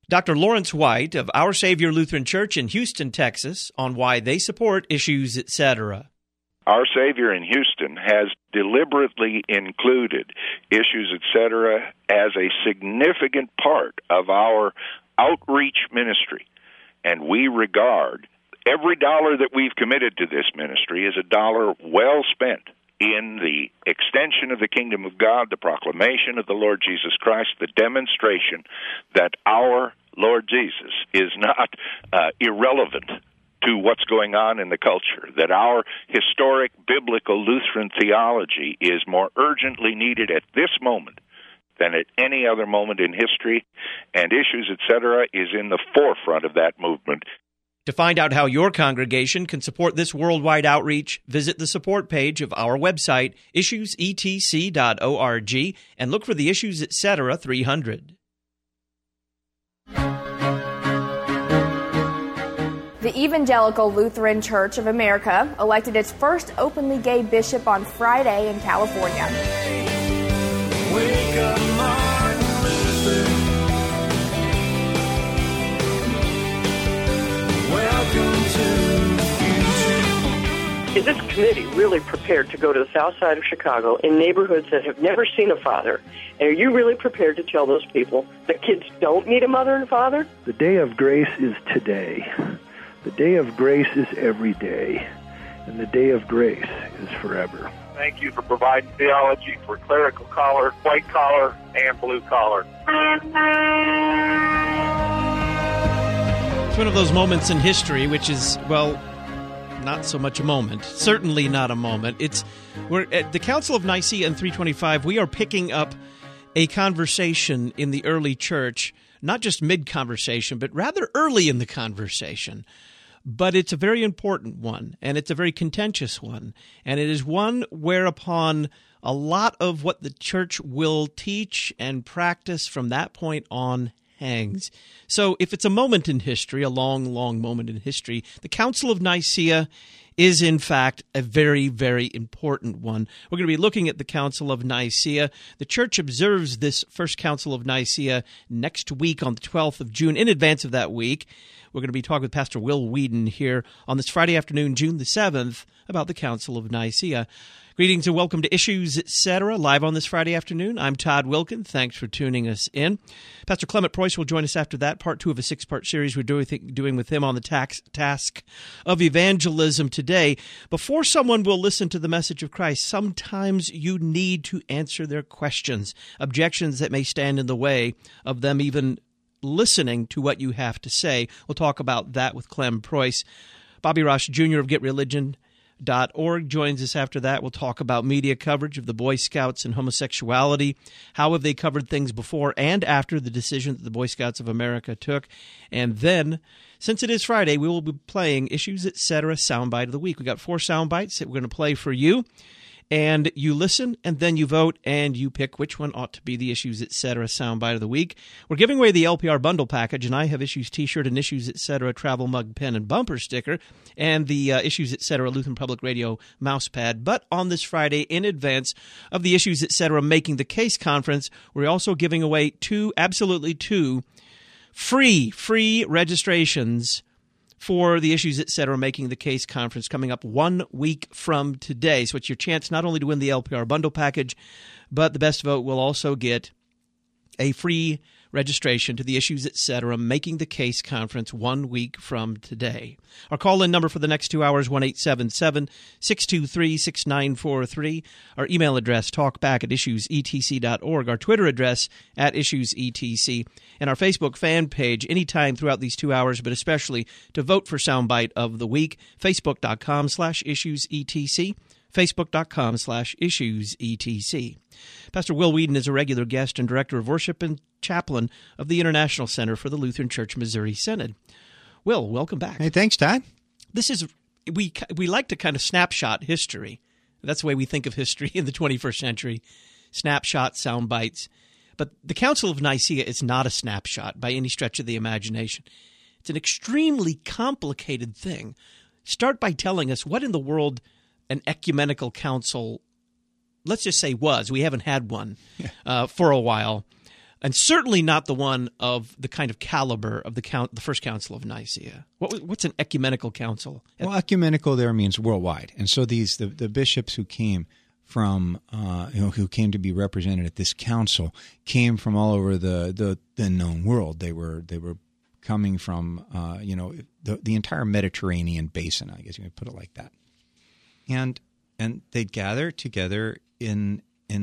Dr. Lawrence White of Our Savior Lutheran Church in Houston, Texas, on why they support Issues, etc. Our Savior in Houston has deliberately included Issues, etc. as a significant part of our outreach ministry, and we regard every dollar that we've committed to this ministry as a dollar well spent in the extension of the kingdom of God, the proclamation of the Lord Jesus Christ, the demonstration that our Lord Jesus is not irrelevant to what's going on in the culture, that our historic biblical Lutheran theology is more urgently needed at this moment than at any other moment in history, and Issues, etc., is in the forefront of that movement. To find out how your congregation can support this worldwide outreach, visit the support page of our website, issuesetc.org, and look for the Issues, etc. 300. The Evangelical Lutheran Church of America elected its first openly gay bishop on Friday in California. Wake up, Martin Luther. Welcome to the future. Is this committee really prepared to go to the south side of Chicago in neighborhoods that have never seen a father? And are you really prepared to tell those people that kids don't need a mother and father? The day of grace is today. The day of grace is every day. And the day of grace is forever. Thank you for providing theology for clerical collar, white collar, and blue collar. It's one of those moments in history which is, well, not so much a moment. Certainly not a moment. We're at the Council of Nicaea in 325. We are picking up a conversation in the early church, not just mid-conversation, but rather early in the conversation. But it's a very important one, and it's a very contentious one, and it is one whereupon a lot of what the church will teach and practice from that point on hangs. So if it's a moment in history, a long, long moment in history, the Council of Nicaea is, in fact, a very, very important one. We're going to be looking at the Council of Nicaea. The Church observes this First Council of Nicaea next week on the 12th of June. In advance of that week, we're going to be talking with Pastor Will Whedon here on this Friday afternoon, June the 7th, about the Council of Nicaea. Greetings and welcome to Issues, etc., live on this Friday afternoon. I'm Todd Wilkin. Thanks for tuning us in. Pastor Clement Preuss will join us after that, part 2 of a 6-part series we're doing with him on the task of evangelism today. Before someone will listen to the message of Christ, sometimes you need to answer their questions, objections that may stand in the way of them even listening to what you have to say. We'll talk about that with Clem Preuss. Bobby Ross Jr. of GetReligion.org joins us after that. We'll talk about media coverage of the Boy Scouts and homosexuality. How have they covered things before and after the decision that the Boy Scouts of America took? And then, since it is Friday, we will be playing Issues, etc. Soundbite of the Week. We've got 4 soundbites that we're going to play for you. And you listen, and then you vote, and you pick which one ought to be the Issues, etc. Soundbite of the Week. We're giving away the LPR Bundle Package, and I have Issues T-shirt and Issues, etc. travel mug, pen, and bumper sticker, and the Issues, etc. Lutheran Public Radio mouse pad. But on this Friday, in advance of the Issues, etc. Making the Case Conference, we're also giving away 2 free registrations for the Issues, etc. Making the Case Conference coming up 1 week from today. So it's your chance not only to win the LPR Bundle Package, but the best vote will also get a free registration to the Issues, etc. Making the Case Conference 1 week from today. Our call-in number for the next 2 hours, 1-877-623-6943. Our email address, talkback@issuesetc.org. Our Twitter address, @issuesetc. And our Facebook fan page anytime throughout these 2 hours, but especially to vote for Soundbite of the Week, facebook.com/issuesetc. Facebook.com/issuesetc. Pastor Will Whedon is a regular guest and director of worship and chaplain of the International Center for the Lutheran Church Missouri Synod. Will, welcome back. Hey, thanks, Todd. This is we like to kind of snapshot history. That's the way we think of history in the 21st century. Snapshot, sound bites. But the Council of Nicaea is not a snapshot by any stretch of the imagination. It's an extremely complicated thing. Start by telling us what in the world an ecumenical council, let's just say was. We haven't had one for a while. and certainly not the one of the kind of caliber of the First Council of Nicaea. What's an ecumenical council? Well, ecumenical there means worldwide, and so the bishops who came from who came to be represented at this council came from all over the known world. They were coming from the entire Mediterranean basin, I guess you could put it like that, and they'd gather together in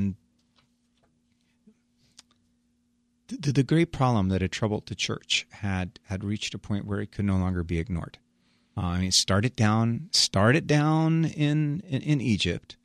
the great problem that had troubled the church had reached a point where it could no longer be ignored. Started down in Egypt.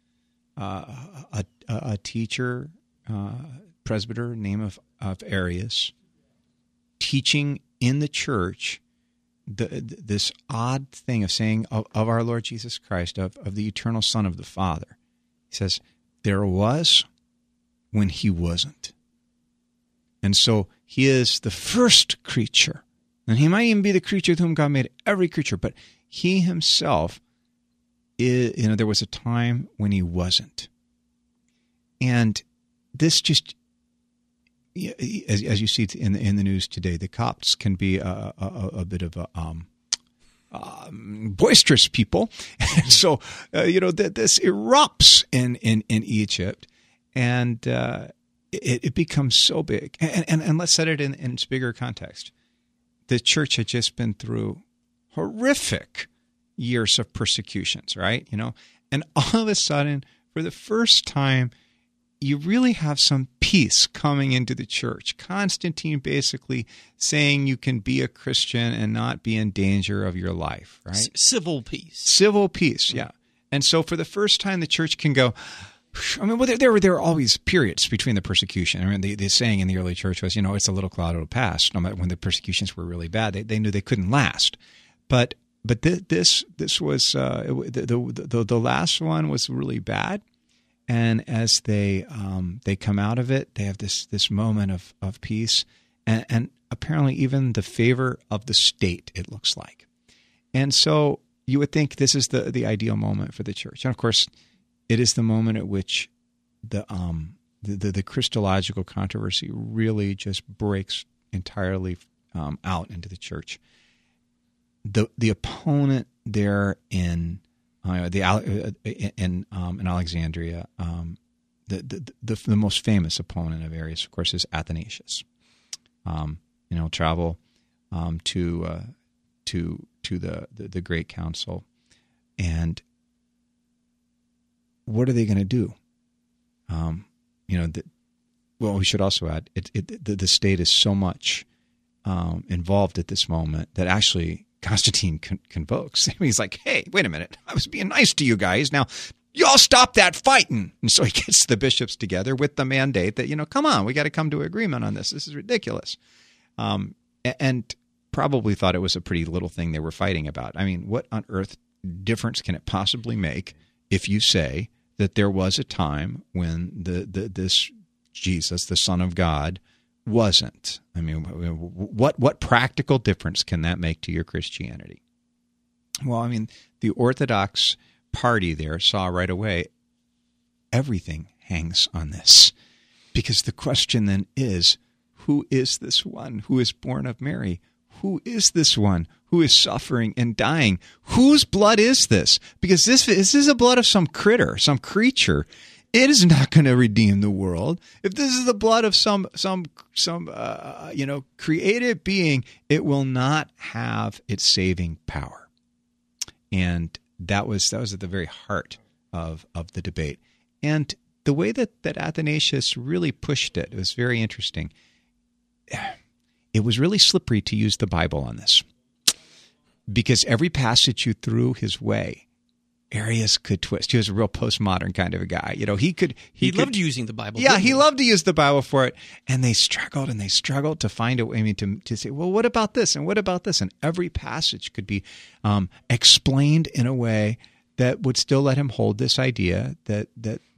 A teacher, presbyter, name of Arius, teaching in the church this odd thing of saying of our Lord Jesus Christ, of the eternal Son of the Father. He says, there was when he wasn't. And so he is the first creature. And he might even be the creature with whom God made every creature, but he himself, there was a time when he wasn't. And this just, as you see in the news today, the Copts can be a bit of a boisterous people. And so, this erupts in Egypt, and it becomes so big. And let's set it in its bigger context. The church had just been through horrific years of persecutions, right? And all of a sudden, for the first time, you really have some peace coming into the church. Constantine basically saying you can be a Christian and not be in danger of your life, right? Civil peace. Civil peace, yeah. And so for the first time, the church can go, there were always periods between the persecution. The saying in the early church was, it's a little cloud, it'll pass. No matter when the persecutions were really bad, they knew they couldn't last. But this was the last one was really bad, and as they come out of it, they have this moment of peace, and apparently even the favor of the state, it looks like. And so you would think this is the ideal moment for the church, and of course, it is the moment at which the Christological controversy really just breaks entirely out into the church. The opponent there in Alexandria, the most famous opponent of Arius, of course, is Athanasius. Travel to the Great Council, and what are they going to do? We should also add the state is so much involved at this moment that actually Constantine convokes. He's like, hey, wait a minute. I was being nice to you guys. Now, y'all stop that fighting. And so he gets the bishops together with the mandate that, come on, we got to come to agreement on this. This is ridiculous. And probably thought it was a pretty little thing they were fighting about. What on earth difference can it possibly make if you say that there was a time when this Jesus, the Son of God, wasn't? What practical difference can that make to your Christianity? Well, the Orthodox party there saw right away everything hangs on this, because the question then is, who is this one who is born of Mary? Who is this one who is suffering and dying? Whose blood is this? Because this is the blood of some critter, some creature. It is not going to redeem the world. If this is the blood of some created being, it will not have its saving power. And that was at the very heart of the debate. And the way that Athanasius really pushed it was very interesting. It was really slippery to use the Bible on this, because every passage you threw his way, Arius could twist. He was a real postmodern kind of a guy. He loved using the Bible. Yeah, he loved to use the Bible for it. And they struggled to find a way to say, well, what about this? And what about this? And every passage could be explained in a way that would still let him hold this idea that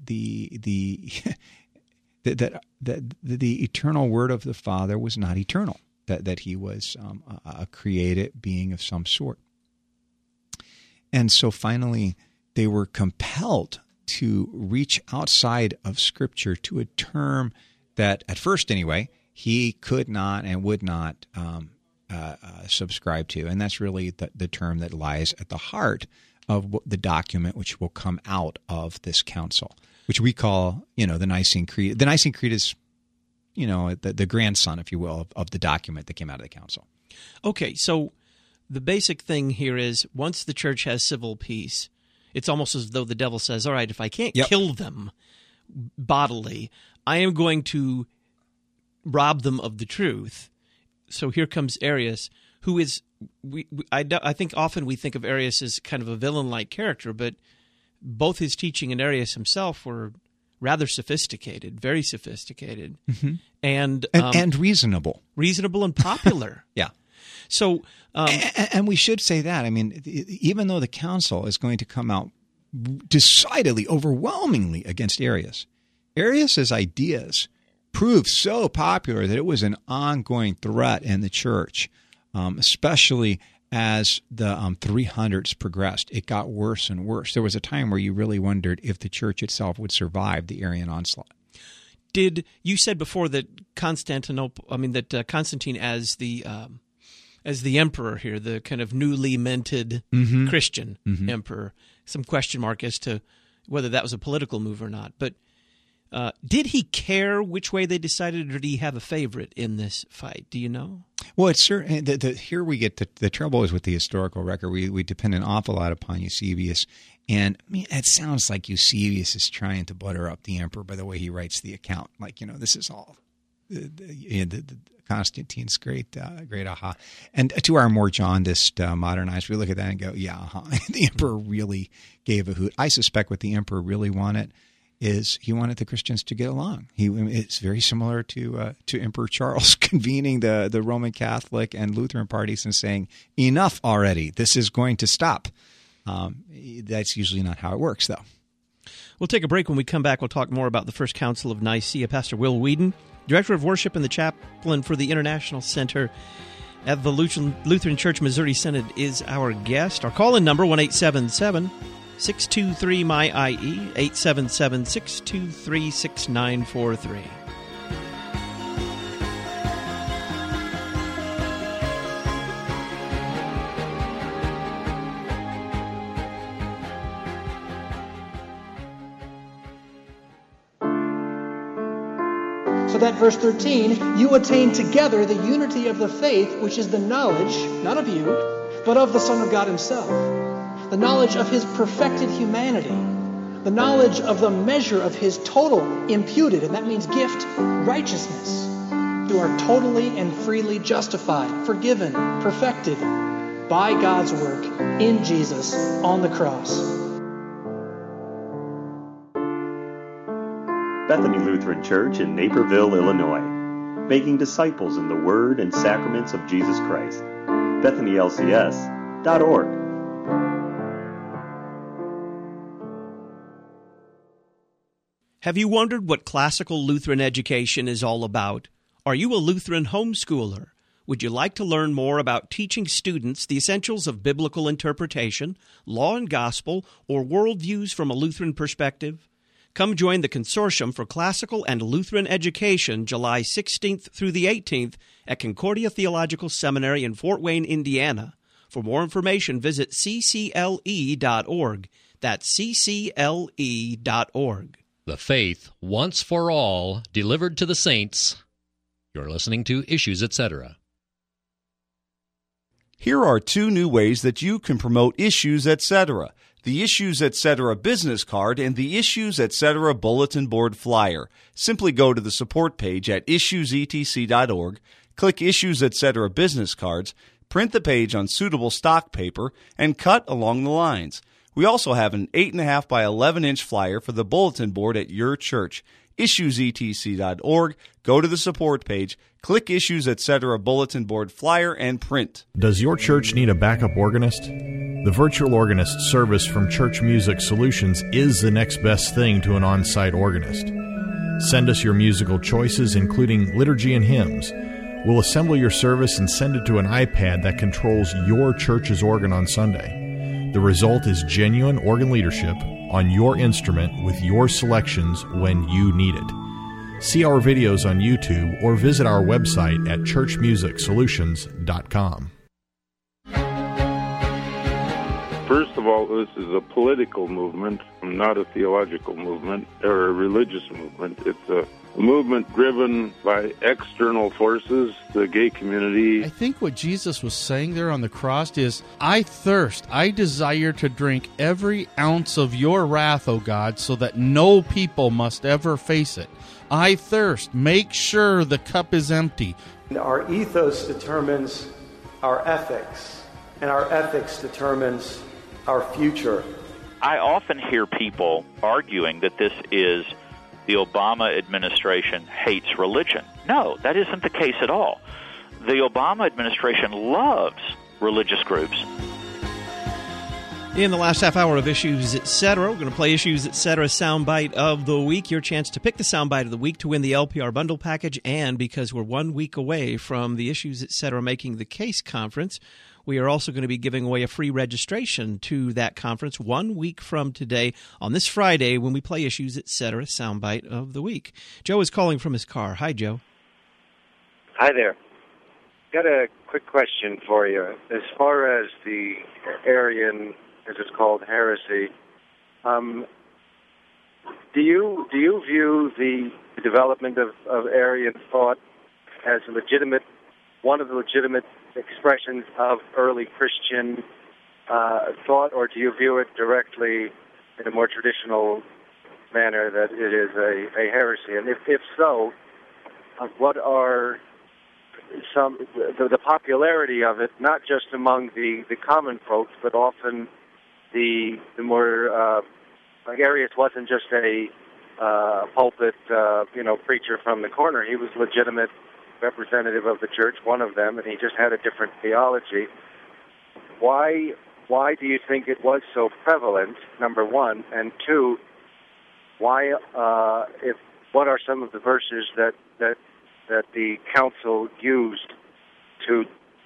the eternal Word of the Father was not eternal, that he was a created being of some sort. And so finally, they were compelled to reach outside of Scripture to a term that, at first anyway, he could not and would not subscribe to. And that's really the term that lies at the heart of the document which will come out of this council, which we call, the Nicene Creed. The Nicene Creed is, the grandson, if you will, of the document that came out of the council. Okay, so the basic thing here is once the church has civil peace, it's almost as though the devil says, all right, if I can't kill them bodily, I am going to rob them of the truth. So here comes Arius, who is, I think often we think of Arius as kind of a villain-like character, but both his teaching and Arius himself were rather sophisticated, very sophisticated, and reasonable. Reasonable and popular. Yeah. So, and we should say that. I mean, even though the council is going to come out decidedly, overwhelmingly against Arius, Arius's ideas proved so popular that it was an ongoing threat in the church, especially as the 300s progressed. It got worse and worse. There was a time where you really wondered if the church itself would survive the Arian onslaught. You said before that Constantine as the emperor here, the kind of newly minted Christian emperor, some question mark as to whether that was a political move or not. But did he care which way they decided, or did he have a favorite in this fight? Do you know? Well, it's certain. Here we get the trouble is with the historical record. We depend an awful lot upon Eusebius, and I mean, it sounds like Eusebius is trying to butter up the emperor by the way he writes the account. Like, this is all the Constantine's great aha. And to our more jaundiced modernized, we look at that and go, yeah, the emperor really gave a hoot. I suspect what the emperor really wanted is he wanted the Christians to get along. It's very similar to Emperor Charles convening the Roman Catholic and Lutheran parties and saying, enough already, this is going to stop. That's usually not how it works, though. We'll take a break. When we come back, we'll talk more about the First Council of Nicaea. Pastor Will Whedon, Director of Worship and the Chaplain for the International Center at the Lutheran Church Missouri Synod, is our guest. Our call-in number, 1-877-623-MY-IE, 877-623-6943. So that verse 13, you attain together the unity of the faith, which is the knowledge, not of you, but of the Son of God himself. The knowledge of his perfected humanity. The knowledge of the measure of his total imputed, and that means gift, righteousness. You are totally and freely justified, forgiven, perfected by God's work in Jesus on the cross. Bethany Lutheran Church in Naperville, Illinois, making disciples in the Word and sacraments of Jesus Christ. BethanyLCS.org. Have you wondered what classical Lutheran education is all about? Are you a Lutheran homeschooler? Would you like to learn more about teaching students the essentials of biblical interpretation, law and gospel, or worldviews from a Lutheran perspective? Come join the Consortium for Classical and Lutheran Education July 16th through the 18th at Concordia Theological Seminary in Fort Wayne, Indiana. For more information, visit ccle.org. That's ccle.org. The faith, once for all, delivered to the saints. You're listening to Issues, Etc. Here are two new ways that you can promote Issues, Etc. The Issues, Etc. business card and the Issues, Etc. bulletin board flyer. Simply go to the support page at issuesetc.org, click Issues, Etc. business cards, print the page on suitable stock paper, and cut along the lines. We also have an 8.5 by 11-inch flyer for the bulletin board at your church. issuesetc.org, go to the support page, click Issues, Etc. bulletin board flyer, and print. Does your church need a backup organist? The virtual organist service from Church Music Solutions is the next best thing to an on-site organist. Send us your musical choices, including liturgy and hymns. We'll assemble your service and send it to an iPad that controls your church's organ on Sunday. The result is genuine organ leadership on your instrument with your selections when you need it. See our videos on YouTube or visit our website at churchmusicsolutions.com. First of all, this is a political movement, not a theological movement or a religious movement. It's a movement driven by external forces, the gay community. I think what Jesus was saying there on the cross is, I thirst, I desire to drink every ounce of your wrath, O God, so that no people must ever face it. I thirst. Make sure the cup is empty. Our ethos determines our ethics, and our ethics determines our future. I often hear people arguing that this is the Obama administration hates religion. No, that isn't the case at all. The Obama administration loves religious groups. In the last half hour of Issues Etc., we're going to play Issues Etc. Soundbite of the Week. Your chance to pick the Soundbite of the Week to win the LPR Bundle Package. And because we're 1 week away from the Issues Etc. Making the Case Conference, we are also going to be giving away a free registration to that conference 1 week from today on this Friday when we play Issues Etc. Soundbite of the Week. Joe is calling from his car. Hi, Joe. Hi there. Got a quick question for you. As far as the Arian, as it's called, heresy, do you view the development of Arian thought as a legitimate, one of the legitimate expressions of early Christian thought, or do you view it directly in a more traditional manner that it is a heresy? And if so, what are the popularity of it, not just among the common folks, but often the more like Arius wasn't just a pulpit preacher from the corner. He was legitimate representative of the church, one of them, and he just had a different theology. Why do you think it was so prevalent, number one? And two, what are some of the verses that the council used to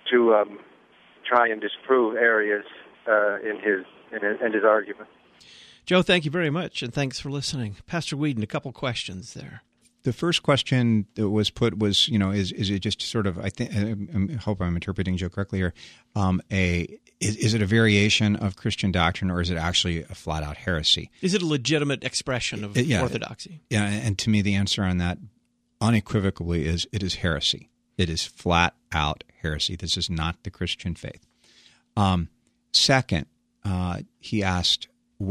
try and disprove Arius in his argument? Joe, thank you very much, and thanks for listening. Pastor Whedon, a couple questions there. The first question that was put was, is it just sort of, I hope I'm interpreting Joe correctly here, is it a variation of Christian doctrine, or is it actually a flat-out heresy? Is it a legitimate expression of orthodoxy? Yeah, and to me the answer on that unequivocally is it is heresy. It is flat-out heresy. This is not the Christian faith. Second, he asked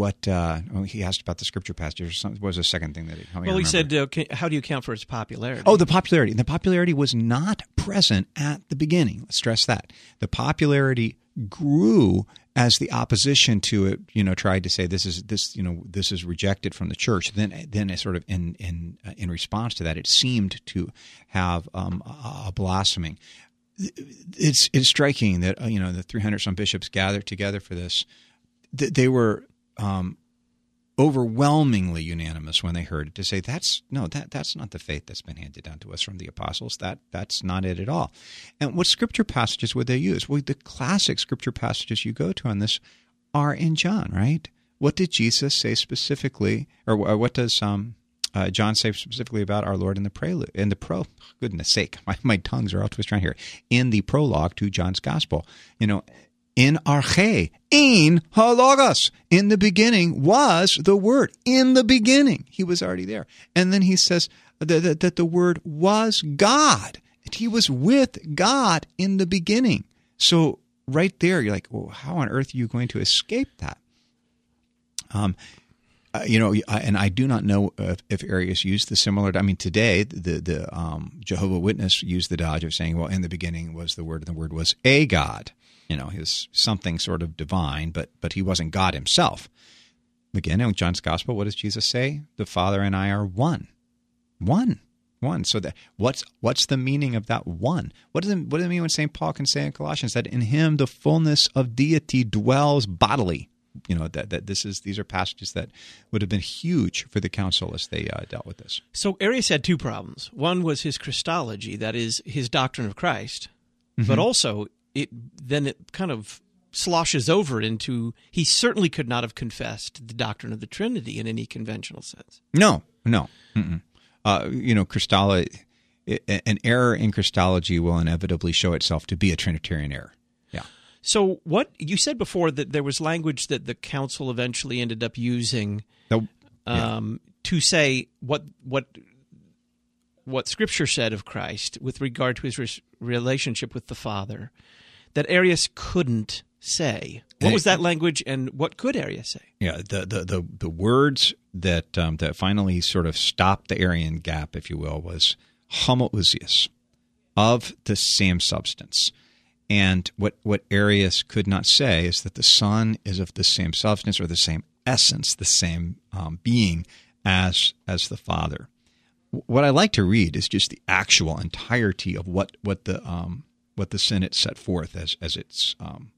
he asked about the scripture passages. What was the second thing that he helped me remember? He said, how do you account for its popularity? Oh, the popularity. And the popularity was not present at the beginning. Let's stress that. The popularity grew as the opposition to it, tried to say this is rejected from the church. Then it sort of in response to that, it seemed to have a blossoming. It's striking that the 300 some bishops gathered together for this. They were overwhelmingly unanimous when they heard it to say that's not the faith that's been handed down to us from the apostles. That's not it at all. And what scripture passages would they use? Well, the classic scripture passages you go to on this are in John, right? What did Jesus say specifically, or what does John say specifically about our Lord in the prelude? Goodness sake, my tongues are all twisted around here. In the prologue to John's Gospel, in arche, in ho logos. In the beginning was the Word. In the beginning, he was already there. And then he says that the Word was God. He was with God in the beginning. So right there, you're like, well, how on earth are you going to escape that? And I do not know if Arius used the similar. I mean, today the Jehovah's Witness used the dodge of saying, well, in the beginning was the Word, and the Word was a God. He was something sort of divine, but he wasn't God himself. Again, in John's Gospel, what does Jesus say? The Father and I are one. One. So that what's the meaning of that one? What does it mean when St. Paul can say in Colossians that in him the fullness of deity dwells bodily? These are passages that would have been huge for the council as they dealt with this. So Arius had two problems. One was his Christology, that is, his doctrine of Christ, but also it kind of sloshes over into he certainly could not have confessed the doctrine of the Trinity in any conventional sense. No. Mm-mm. an error in Christology will inevitably show itself to be a Trinitarian error. Yeah. So what you said before, that there was language that the council eventually ended up using to say what Scripture said of Christ with regard to his relationship with the Father, that Arius couldn't say. What was that language, and what could Arius say? Yeah, the words that finally sort of stopped the Arian gap, if you will, was homoousios, of the same substance. And what Arius could not say is that the Son is of the same substance or the same essence, the same being as the Father. What I like to read is just the actual entirety of what the Synod set forth as its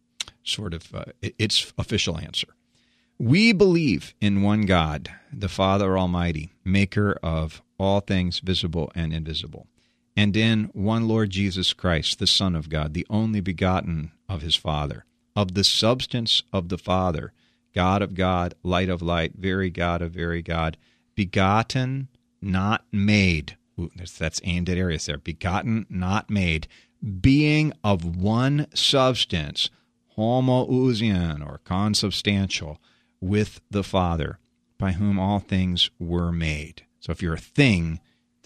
its official answer. We believe in one God, the Father Almighty, maker of all things visible and invisible, and in one Lord Jesus Christ, the Son of God, the only begotten of his Father, of the substance of the Father, God of God, light of light, very God of very God, begotten, not made. Ooh, that's aimed at Arius there. Begotten, not made, being of one substance, homoousian or consubstantial, with the Father, by whom all things were made. So if you're a thing,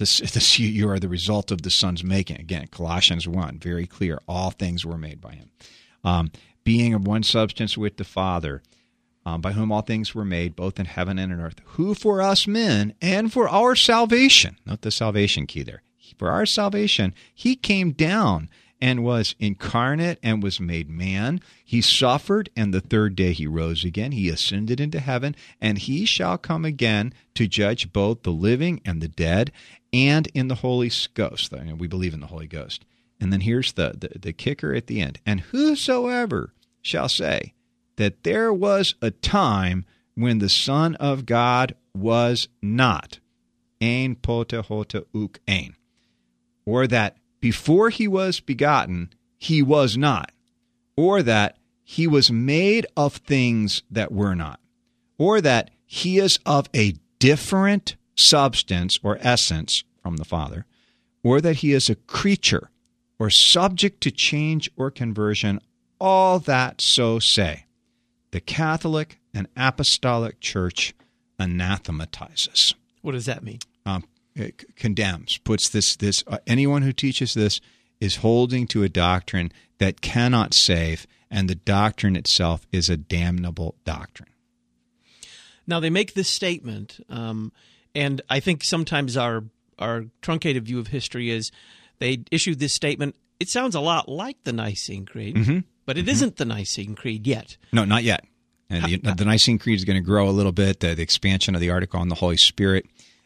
you are the result of the Son's making. Again, Colossians 1, very clear. All things were made by him. Being of one substance with the Father, by whom all things were made, both in heaven and in earth, who for us men and for our salvation, note the salvation key there, for our salvation, he came down and was incarnate and was made man. He suffered, and the third day he rose again. He ascended into heaven, and he shall come again to judge both the living and the dead, and in the Holy Ghost. We believe in the Holy Ghost. And then here's the kicker at the end. And whosoever shall say that there was a time when the Son of God was not, ein pota hota uk ein, or that before he was begotten, he was not, or that he was made of things that were not, or that he is of a different substance or essence from the Father, or that he is a creature or subject to change or conversion, all that so say, the Catholic and Apostolic Church anathematizes. What does that mean? It condemns, puts this anyone who teaches this is holding to a doctrine that cannot save, and the doctrine itself is a damnable doctrine. Now, they make this statement, and I think sometimes our truncated view of history is they issued this statement. It sounds a lot like the Nicene Creed, but it isn't the Nicene Creed yet. No, not yet. And the Nicene Creed is going to grow a little bit. The expansion of the article on the Holy Spirit,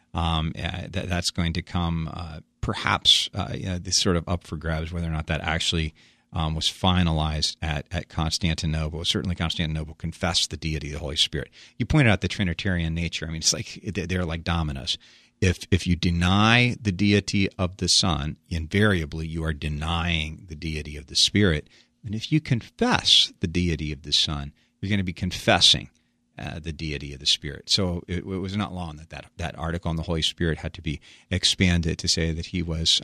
that's going to come perhaps this sort of up for grabs, whether or not that actually was finalized at Constantinople. Certainly Constantinople confessed the deity of the Holy Spirit. You pointed out the Trinitarian nature. I mean, it's like they're like dominoes. If you deny the deity of the Son, invariably you are denying the deity of the Spirit. And if you confess the deity of the Son, you're going to be confessing the deity of the Spirit. So it was not long that article on the Holy Spirit had to be expanded to say that he was,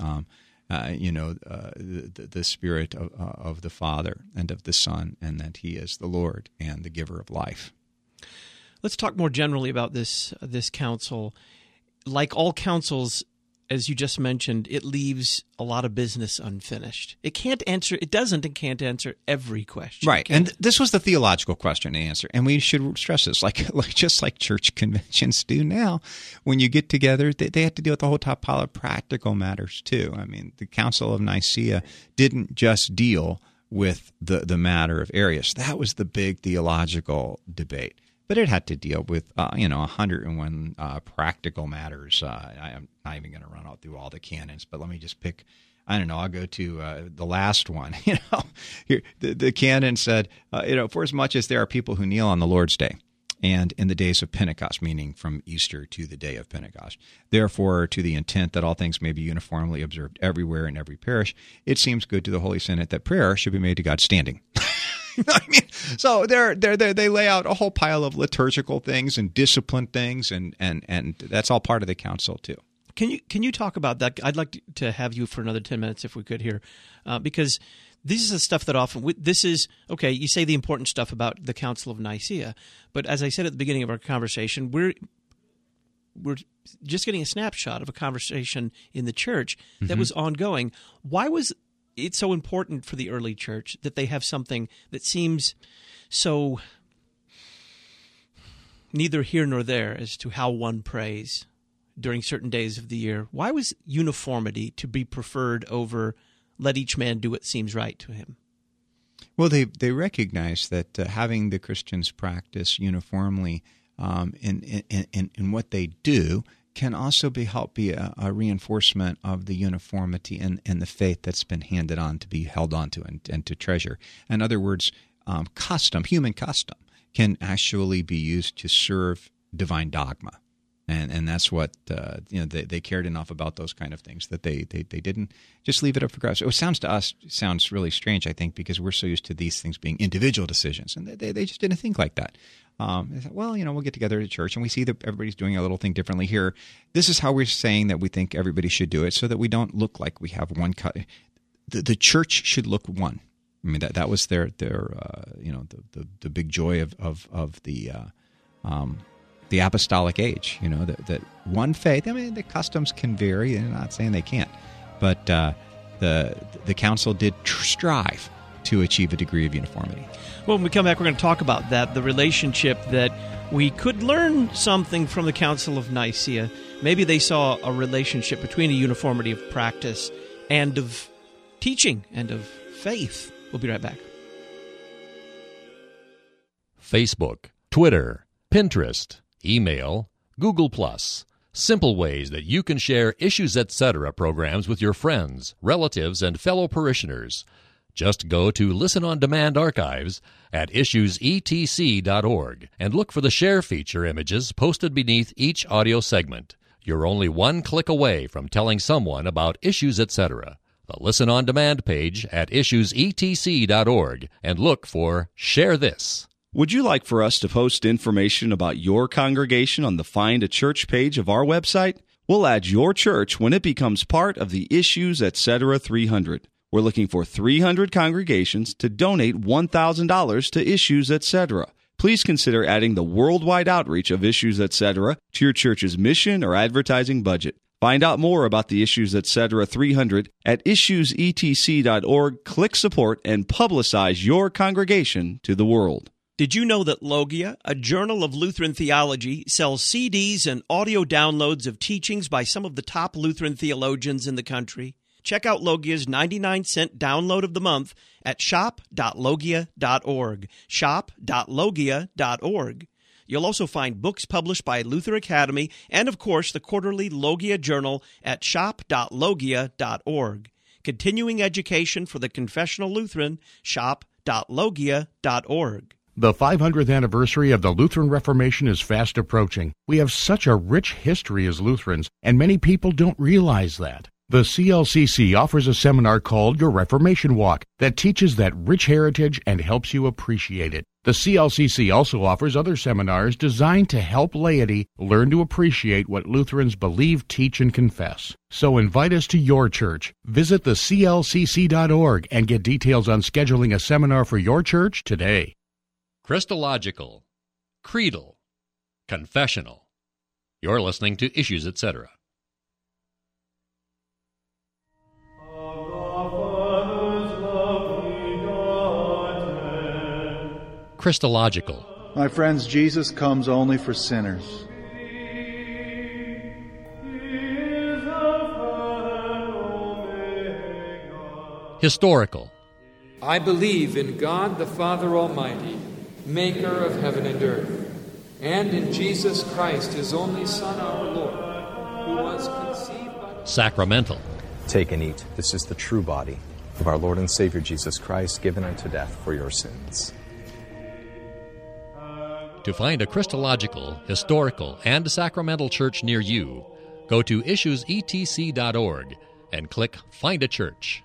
the Spirit of the Father and of the Son, and that he is the Lord and the giver of life. Let's talk more generally about this council. Like all councils, as you just mentioned, it leaves a lot of business unfinished. It doesn't and can't answer every question. Right. And this was the theological question to answer. And we should stress this, just like church conventions do now. When you get together, they have to deal with the whole top pile of practical matters too. I mean, the Council of Nicaea didn't just deal with the matter of Arius. That was the big theological debate. But it had to deal with, 101 practical matters. I'm not even going to run out through all the canons, but let me just pick. I'll go to the last one. Here, the canon said, for as much as there are people who kneel on the Lord's Day and in the days of Pentecost, meaning from Easter to the day of Pentecost, therefore, to the intent that all things may be uniformly observed everywhere in every parish, it seems good to the Holy Synod that prayer should be made to God standing. You know what I mean? So they lay out a whole pile of liturgical things and discipline things, and that's all part of the council too. Can you talk about that? I'd like to have you for another 10 minutes if we could here, because this is the stuff that often this is okay. You say the important stuff about the Council of Nicaea, but as I said at the beginning of our conversation, we're just getting a snapshot of a conversation in the church that was ongoing. Why was it so important for the early church that they have something that seems so neither here nor there as to how one prays during certain days of the year? Why was uniformity to be preferred over let each man do what seems right to him? Well, they recognize that having the Christians practice uniformly in what they do can also be a reinforcement of the uniformity and the faith that's been handed on to be held on to and to treasure. In other words, human custom, can actually be used to serve divine dogma. And that's what they cared enough about those kind of things that they didn't just leave it up for grabs. It sounds really strange, I think, because we're so used to these things being individual decisions, and they just didn't think like that. They thought, well, we'll get together at church, and we see that everybody's doing a little thing differently here. This is how we're saying that we think everybody should do it, so that we don't look like we have one cut. The church should look one. I mean, that was their the big joy of the apostolic age, that one faith. I mean, the customs can vary, and I'm not saying they can't, but the council did strive to achieve a degree of uniformity. Well, when we come back, we're going to talk about that, the relationship that we could learn something from the Council of Nicaea. Maybe they saw a relationship between a uniformity of practice and of teaching and of faith. We'll be right back. Facebook, Twitter, Pinterest, email, Google+. Simple ways that you can share Issues Etc. programs with your friends, relatives, and fellow parishioners. Just go to Listen on Demand archives at issuesetc.org and look for the share feature images posted beneath each audio segment. You're only one click away from telling someone about Issues Etc. The Listen on Demand page at issuesetc.org and look for Share This. Would you like for us to post information about your congregation on the Find a Church page of our website? We'll add your church when it becomes part of the Issues Etc. 300. We're looking for 300 congregations to donate $1,000 to Issues Etc. Please consider adding the worldwide outreach of Issues Etc. to your church's mission or advertising budget. Find out more about the Issues Etc. 300 at issuesetc.org. Click support and publicize your congregation to the world. Did you know that Logia, a journal of Lutheran theology, sells CDs and audio downloads of teachings by some of the top Lutheran theologians in the country? Check out Logia's 99-cent download of the month at shop.logia.org. Shop.logia.org. You'll also find books published by Luther Academy and, of course, the quarterly Logia Journal at shop.logia.org. Continuing education for the confessional Lutheran, shop.logia.org. The 500th anniversary of the Lutheran Reformation is fast approaching. We have such a rich history as Lutherans, and many people don't realize that. The CLCC offers a seminar called Your Reformation Walk that teaches that rich heritage and helps you appreciate it. The CLCC also offers other seminars designed to help laity learn to appreciate what Lutherans believe, teach, and confess. So invite us to your church. Visit theclcc.org and get details on scheduling a seminar for your church today. Christological, creedal, confessional. You're listening to Issues Etc. Christological. My friends, Jesus comes only for sinners. Historical. I believe in God the Father Almighty, maker of heaven and earth, and in Jesus Christ, his only Son, our Lord, who was conceived by... Sacramental. Take and eat. This is the true body of our Lord and Savior Jesus Christ, given unto death for your sins. To find a Christological, historical, and sacramental church near you, go to issuesetc.org and click Find a Church.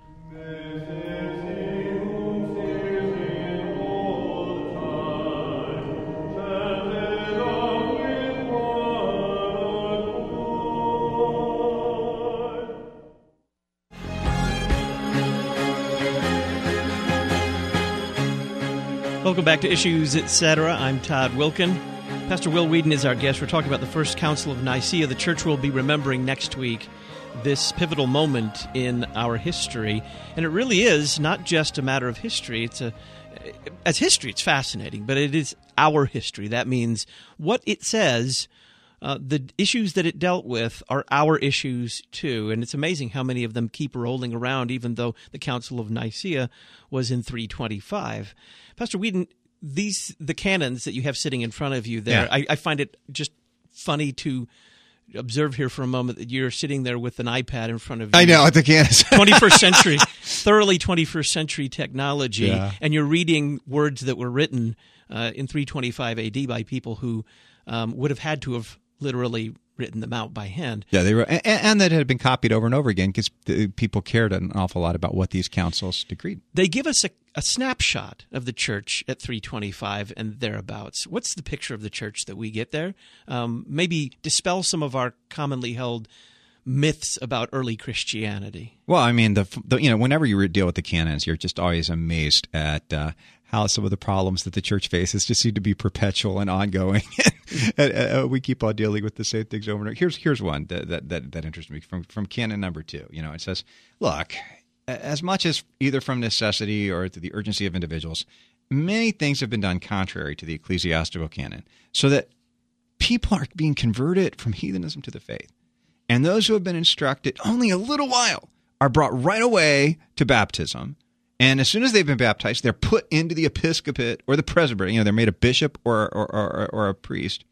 Welcome back to Issues, Etc. I'm Todd Wilkin. Pastor Will Whedon is our guest. We're talking about the First Council of Nicaea. The church will be remembering next week this pivotal moment in our history. And it really is not just a matter of history. As history, it's fascinating, but it is our history. That means what it says, the issues that it dealt with are our issues too. And it's amazing how many of them keep rolling around, even though the Council of Nicaea was in 325. Pastor Whedon, the canons that you have sitting in front of you there, yeah. I find it just funny to observe here for a moment that you're sitting there with an iPad in front of you. I know, at the canons. 21st century, thoroughly 21st century technology, yeah. And you're reading words that were written in 325 AD by people who would have had to have literally written them out by hand. Yeah, they were, and that had been copied over and over again because people cared an awful lot about what these councils decreed. They give us a snapshot of the church at 325 and thereabouts. What's the picture of the church that we get there? Maybe dispel some of our commonly held myths about early Christianity. Well, I mean, whenever you deal with the canons, you're just always amazed at how some of the problems that the church faces just seem to be perpetual and ongoing. We keep on dealing with the same things over and over. Here's one that interests me from canon number 2. It says, look, as much as either from necessity or to the urgency of individuals, many things have been done contrary to the ecclesiastical canon, so that people are being converted from heathenism to the faith. And those who have been instructed only a little while are brought right away to baptism. And as soon as they've been baptized, they're put into the episcopate or the presbytery. They're made a bishop or a priest.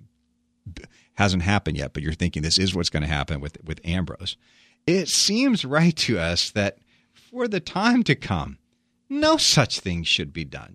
Hasn't happened yet, but you're thinking this is what's going to happen with Ambrose. It seems right to us that for the time to come, no such thing should be done.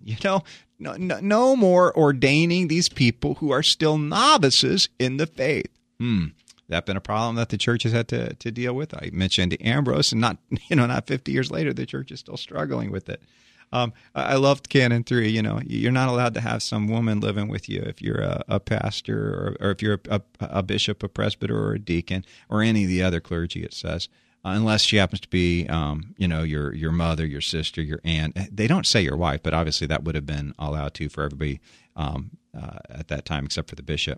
No more ordaining these people who are still novices in the faith. That's been a problem that the church has had to deal with. I mentioned Ambrose, and not 50 years later, the church is still struggling with it. I loved Canon 3. You're not allowed to have some woman living with you if you're a pastor or if you're a bishop, a presbyter, or a deacon, or any of the other clergy. It says, unless she happens to be, your mother, your sister, your aunt. They don't say your wife, but obviously that would have been allowed to for everybody at that time, except for the bishop.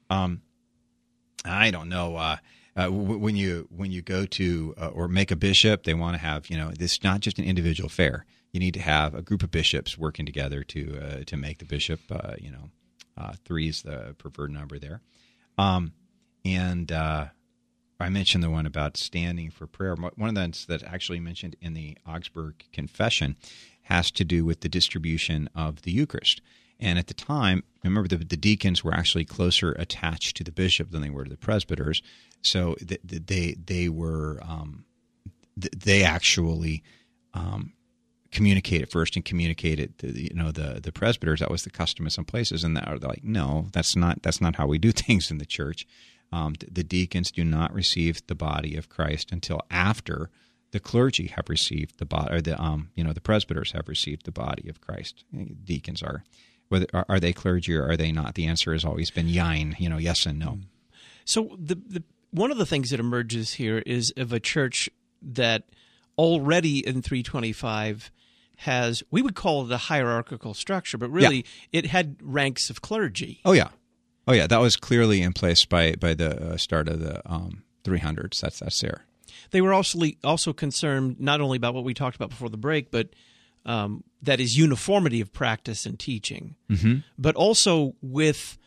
I don't know. When you go to or make a bishop, they want to have this is not just an individual affair. You need to have a group of bishops working together to make the bishop. 3 is the preferred number there. And I mentioned the one about standing for prayer. One of the ones that actually mentioned in the Augsburg Confession has to do with the distribution of the Eucharist. And at the time, remember, the deacons were actually closer attached to the bishop than they were to the presbyters. So they were they actually communicated first and communicated to the presbyters. That was the custom in some places, and they're like, no, that's not how we do things in the church. The deacons do not receive the body of Christ until after the clergy have received the body, or the presbyters have received the body of Christ. Deacons are. Are they clergy or are they not? The answer has always been yes and no. So the one of the things that emerges here is of a church that already in 325 has, we would call it a hierarchical structure, but really it had ranks of clergy. Oh yeah. That was clearly in place by the start of the 300s. That's there. They were also concerned not only about what we talked about before the break, but that is uniformity of practice and teaching, but also with,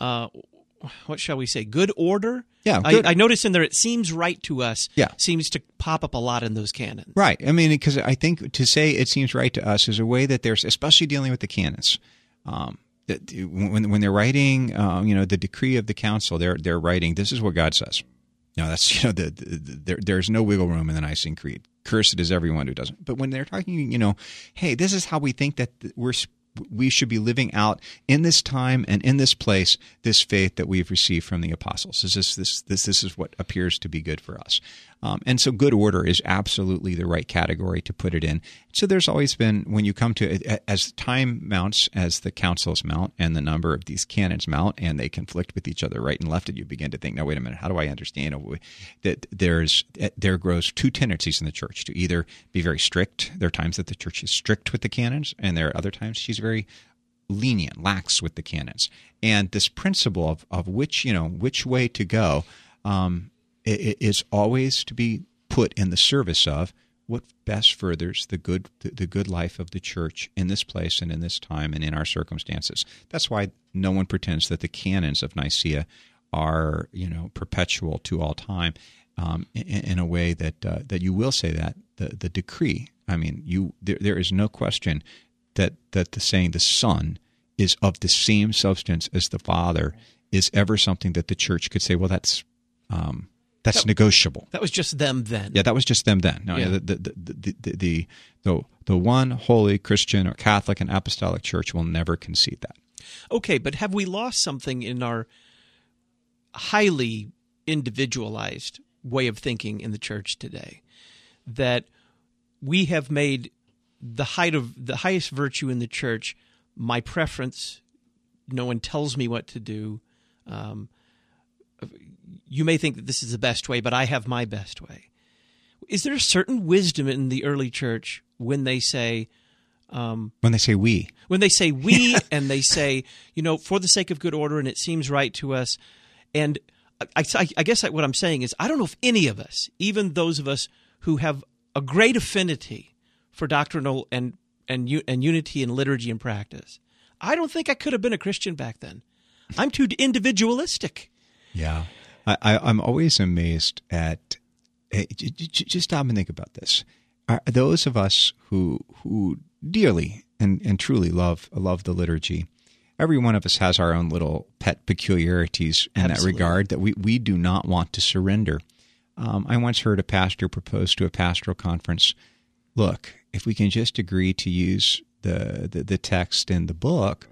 what shall we say, good order? Yeah, I noticed in there, it seems right to us, seems to pop up a lot in those canons. Right. I mean, because I think to say it seems right to us is a way that there's, especially dealing with the canons, that when they're writing, the decree of the council, they're writing, this is what God says. That's there's no wiggle room in the Nicene Creed. Cursed is everyone who doesn't. But when they're talking, hey, this is how we think that we should be living out in this time and in this place this faith that we've received from the apostles. This is what appears to be good for us. And so good order is absolutely the right category to put it in. So there's always been, when you come to it, as time mounts, as the councils mount and the number of these canons mount and they conflict with each other right and left, and you begin to think, now, wait a minute, how do I understand that there grows 2 tendencies in the church to either be very strict. There are times that the church is strict with the canons, and there are other times she's very very lenient, lax with the canons. And this principle of which way to go is always to be put in the service of what best furthers the good life of the church in this place and in this time and in our circumstances. That's why no one pretends that the canons of Nicaea are perpetual to all time. In a way that you will say that the decree. I mean, there is no question that the saying the Son is of the same substance as the Father is ever something that the church could say, well, that's negotiable. That was just them then. Yeah, that was just them then. No, Yeah. The one holy Christian or Catholic and Apostolic Church will never concede that. Okay, but have we lost something in our highly individualized way of thinking in the church today, that we have made the highest virtue in the church my preference? No one tells me what to do. You may think that this is the best way, but I have my best way. Is there a certain wisdom in the early church when they say when they say we? When they say we and they say, for the sake of good order and it seems right to us. And I guess what I'm saying is I don't know if any of us, even those of us who have a great affinity for doctrinal and unity and liturgy and practice, I don't think I could have been a Christian back then. I'm too individualistic. Yeah. I'm always amazed at just stop and think about this. Those of us who dearly and truly love the liturgy, every one of us has our own little pet peculiarities in that regard that we do not want to surrender. I once heard a pastor propose to a pastoral conference, look, if we can just agree to use the text in the book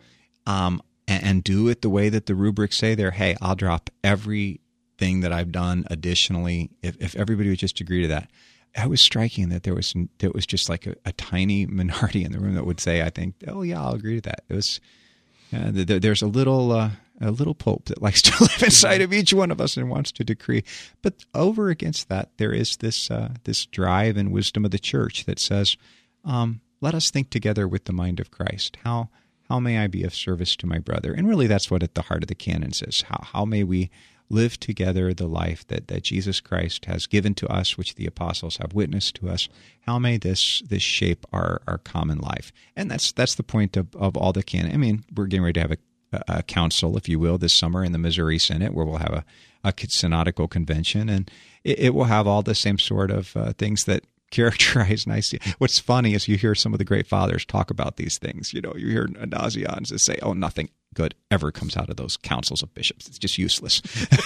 and do it the way that the rubrics say there, hey, I'll drop everything that I've done additionally if everybody would just agree to that. It was striking that there was just like a tiny minority in the room that would say, I think, oh yeah, I'll agree to that. It was there's a little pope that likes to live inside of each one of us and wants to decree. But over against that, there is this drive and wisdom of the church that says, let us think together with the mind of Christ. How may I be of service to my brother? And really that's what at the heart of the canons is. How may we live together the life that Jesus Christ has given to us, which the apostles have witnessed to us? How may this shape our common life? And that's the point of all the canon. I mean, we're getting ready to have a council, if you will, this summer in the Missouri Synod, where we'll have a synodical convention, and it will have all the same sort of things that characterize Nicaea. What's funny is you hear some of the great fathers talk about these things. You hear Nazians say, "Oh, nothing good ever comes out of those councils of bishops. It's just useless."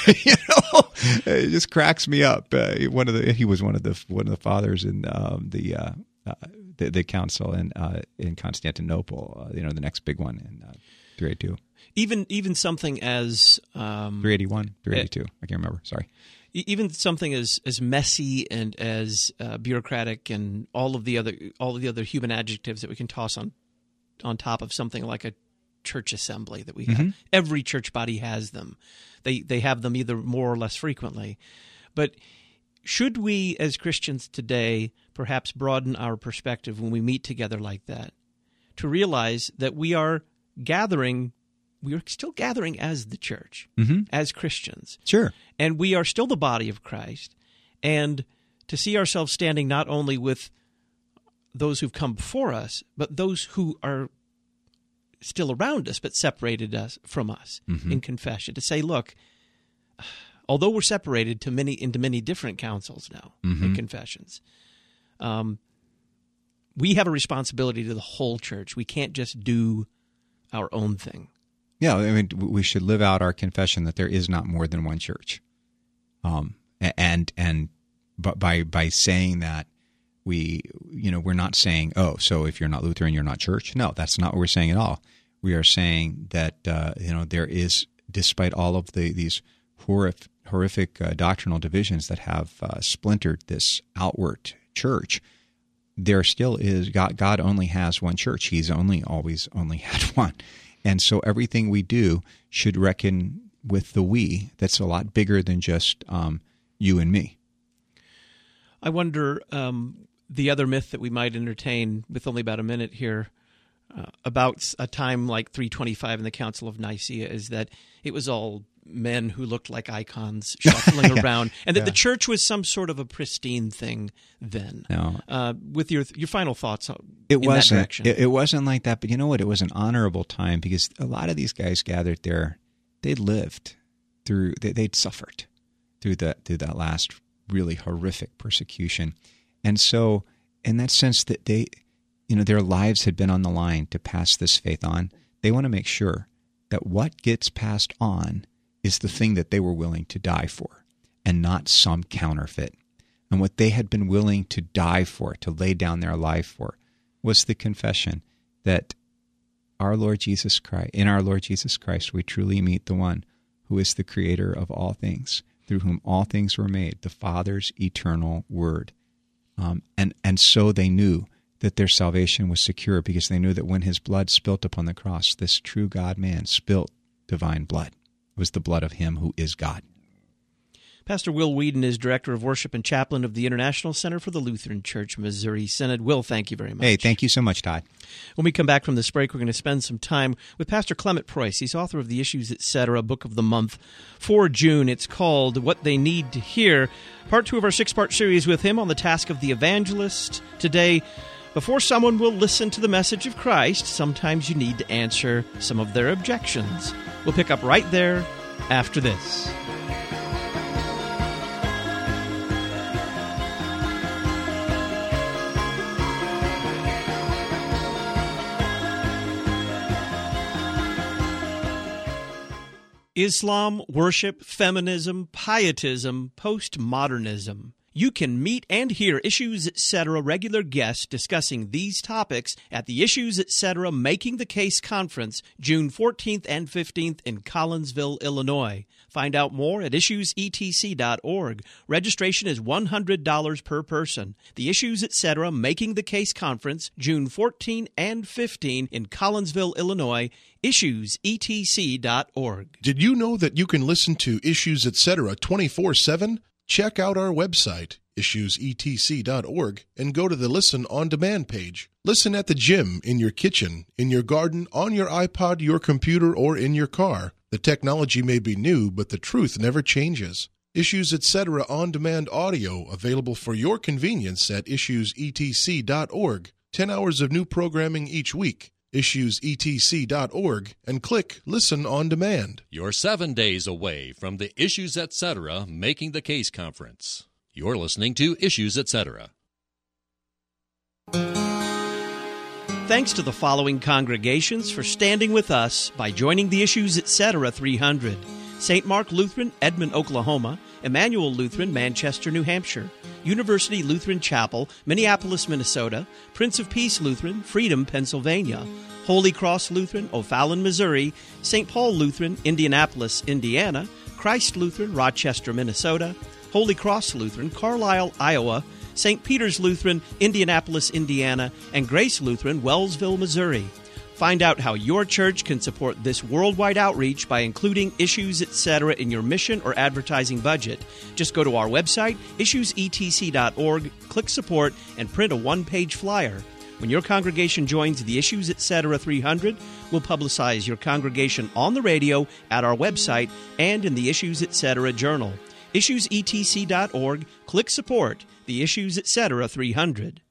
It just cracks me up. He was one of the fathers in the council in Constantinople. The next big one in 382. Even something as 381, 382. I can't remember. Sorry. Even something as messy and as bureaucratic and all of the other human adjectives that we can toss on top of something like a church assembly that we have. Mm-hmm. Every church body has them. They have them either more or less frequently. But should we as Christians today perhaps broaden our perspective when we meet together like that to realize that we are still gathering as the church, mm-hmm. as Christians. Sure. And we are still the body of Christ. And to see ourselves standing not only with those who've come before us, but those who are still around us but separated us from us mm-hmm. in confession. To say, look, although we're separated into many different councils now mm-hmm. and confessions, we have a responsibility to the whole church. We can't just do our own thing. Yeah, I mean, we should live out our confession that there is not more than one church, but by saying that, we're not saying, oh, so if you're not Lutheran, you're not church. No, that's not what we're saying at all. We are saying that there is, despite all of these horrific doctrinal divisions that have splintered this outward church, there still is God only has one church. He's always only had one. And so everything we do should reckon with the we that's a lot bigger than just you and me. I wonder, the other myth that we might entertain with only about a minute here, about a time like 325 in the Council of Nicaea is that it was all men who looked like icons shuffling around, and that the church was some sort of a pristine thing then. No. With your final thoughts It in wasn't. that direction. It wasn't like that, but you know what? It was an honorable time because a lot of these guys gathered there, they'd lived through, they'd suffered through that last really horrific persecution. And so in that sense that they, their lives had been on the line to pass this faith on, they want to make sure that what gets passed on is the thing that they were willing to die for and not some counterfeit. And what they had been willing to die for, to lay down their life for, was the confession that in our Lord Jesus Christ, we truly meet the one who is the creator of all things, through whom all things were made, the Father's eternal word. And so they knew that their salvation was secure because they knew that when his blood spilt upon the cross, this true God-man spilt divine blood. It was the blood of him who is God. Pastor Will Whedon is Director of Worship and Chaplain of the International Center for the Lutheran Church Missouri Synod. Will, thank you very much. Hey, thank you so much, Todd. When we come back from this break, we're going to spend some time with Pastor Clement Preuss. He's author of the Issues, Etc., Book of the Month for June. It's called What They Need to Hear. Part 2 of our 6-part series with him on the task of the evangelist. Today, before someone will listen to the message of Christ, sometimes you need to answer some of their objections. We'll pick up right there after this. Islam, worship, feminism, pietism, postmodernism. You can meet and hear Issues, Etc. regular guests discussing these topics at the Issues, Etc. Making the Case Conference, June 14th and 15th in Collinsville, Illinois. Find out more at issuesetc.org. Registration is $100 per person. The Issues, Etc. Making the Case Conference, June 14 and 15 in Collinsville, Illinois. issuesetc.org. Did you know that you can listen to Issues, Etc. 24/7? Check out our website, issuesetc.org, and go to the Listen on Demand page. Listen at the gym, in your kitchen, in your garden, on your iPod, your computer, or in your car. The technology may be new, but the truth never changes. Issues, Etc. on-demand audio available for your convenience at issuesetc.org. 10 hours of new programming each week. issuesetc.org and click Listen on Demand. You're 7 days away from the Issues, Etc. Making the Case Conference. You're listening to Issues, Etc. Thanks to the following congregations for standing with us by joining the Issues, Etc. 300. St. Mark Lutheran, Edmond, Oklahoma. Emmanuel Lutheran, Manchester, New Hampshire. University Lutheran Chapel, Minneapolis, Minnesota. Prince of Peace Lutheran, Freedom, Pennsylvania. Holy Cross Lutheran, O'Fallon, Missouri. St. Paul Lutheran, Indianapolis, Indiana. Christ Lutheran, Rochester, Minnesota. Holy Cross Lutheran, Carlisle, Iowa. St. Peter's Lutheran, Indianapolis, Indiana. And Grace Lutheran, Wellsville, Missouri. Find out how your church can support this worldwide outreach by including Issues, Etc. in your mission or advertising budget. Just go to our website, issuesetc.org, click Support, and print a one-page flyer. When your congregation joins the Issues, Etc. 300, we'll publicize your congregation on the radio, at our website, and in the Issues, Etc. journal. issuesetc.org, click Support, the Issues, Etc. 300.